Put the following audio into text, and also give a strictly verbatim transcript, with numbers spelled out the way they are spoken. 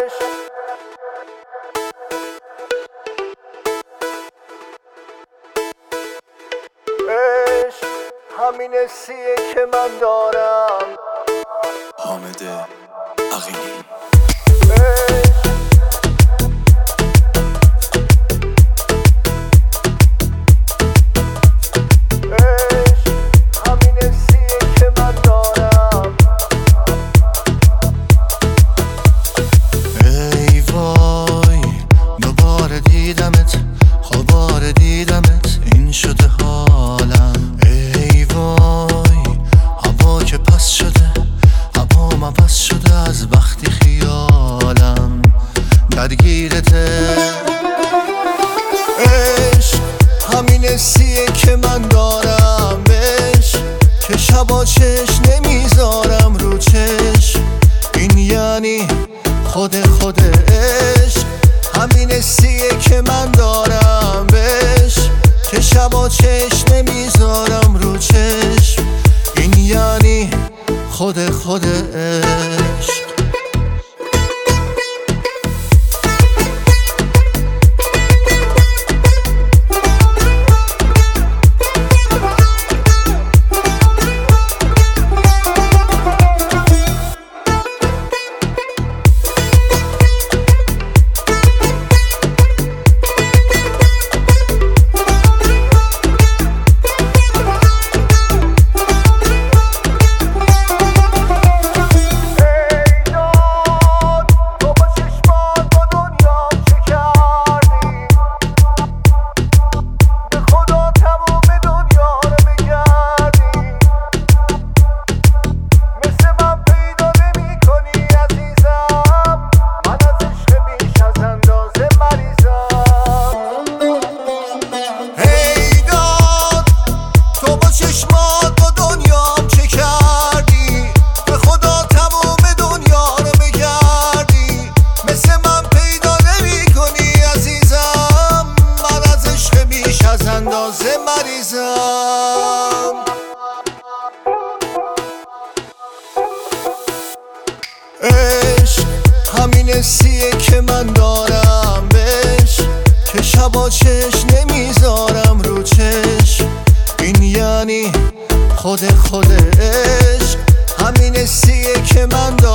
عشق همین حسیه که من دارم. حامد عقیلی. عشق همین حسیه که من دارم. عشق که شبا چشم نمیذارم رو چشم. این یعنی خود خود عشق همین حسیه که من دارم. عشق که شبا چشم نمیذارم رو چشم. این یعنی خود خود عشق. عشق همین حسیه که من دارم. عشق که شبا چشم نمیذارم رو چشم. این یعنی خود خود عشق همین حسیه که من دارم.